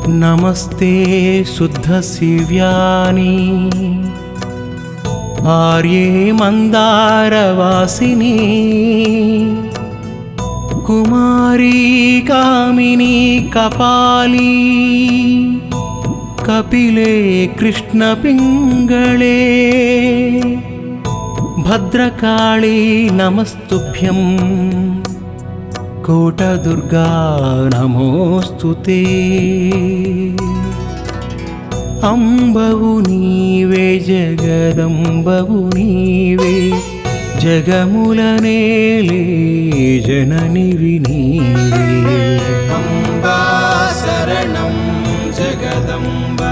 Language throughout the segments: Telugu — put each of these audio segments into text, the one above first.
నమస్తే శుద్ధశివ్యాని ఆర్యే మందారవాసిని కుమారీ కామిని కపాలి కపిలే కృష్ణ పింగళే భద్రకాళీ నమస్తుభ్యం కోటదుర్గా నమోస్తుతే అంబవు నీవే జగదంబవు నీవే జగములనేలే జననివి నీవే అంబా శరణం జగదంబా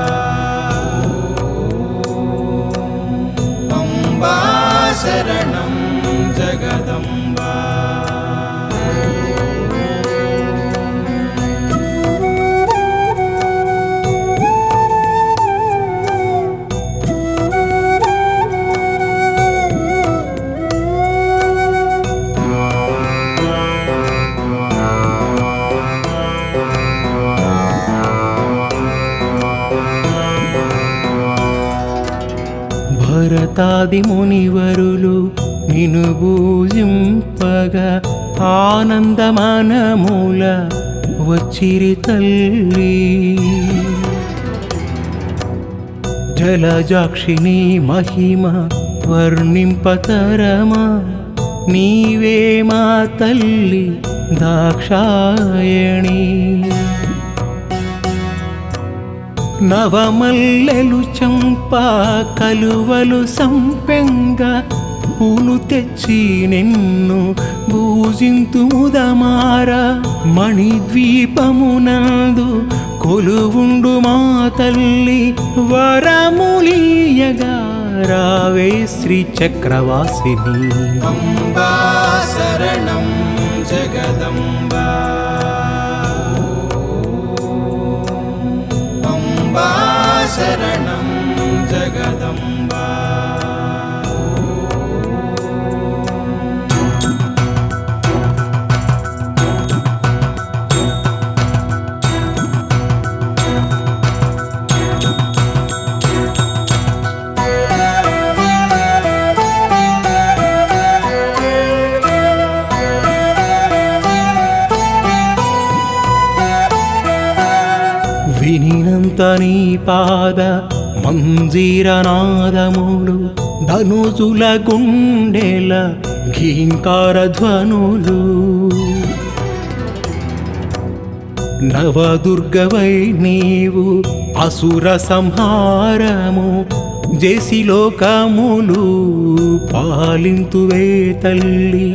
అంబా శరణం జగదంబా భరతాది మునివరులు నిను పూజింపగా ఆనందమనమూల వచ్చిరి తల్లి జలజాక్షిని మహిమ వర్ణింపతరమా నీవే మా తల్లి దాక్షాయణి నవమల్లెలు చంప కలువలు సంపెంగ పూలు తెచ్చి నిన్ను పూజింతుముదమార మణిద్వీపమునందు కొలువుండు మా తల్లి వరములీయగా రావే శ్రీ చక్రవాసిని అంబా శరణం జగదంబా అంబా శరణం జగదంబా వినినంత నీ పాద మంజీరనాదములు ధనుజుల గుండెల ఘీంకార ధ్వనులు నవదుర్గవై నీవు అసుర సంహారము జేసి లోకములు పాలింతువే తల్లి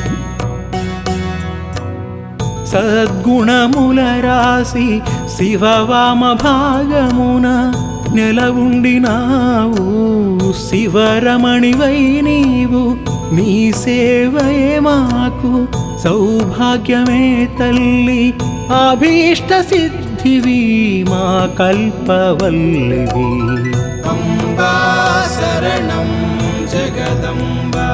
సద్గుణముల రాసి శివవామ భాగమున నెలవుండినావు శివరమణివై నీవు నీ సేవయే మాకు సౌభాగ్యమే తల్లి అభీష్ట సిద్ధివి మా కల్పవల్లివి అంబా శరణం జగదంబా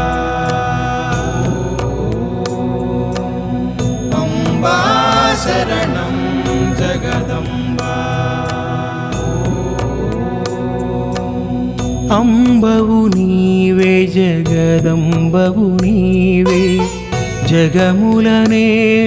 అంబా శరణం జగదంబా అంబవు నీవే జగదంబవు నీవే జగములనేలే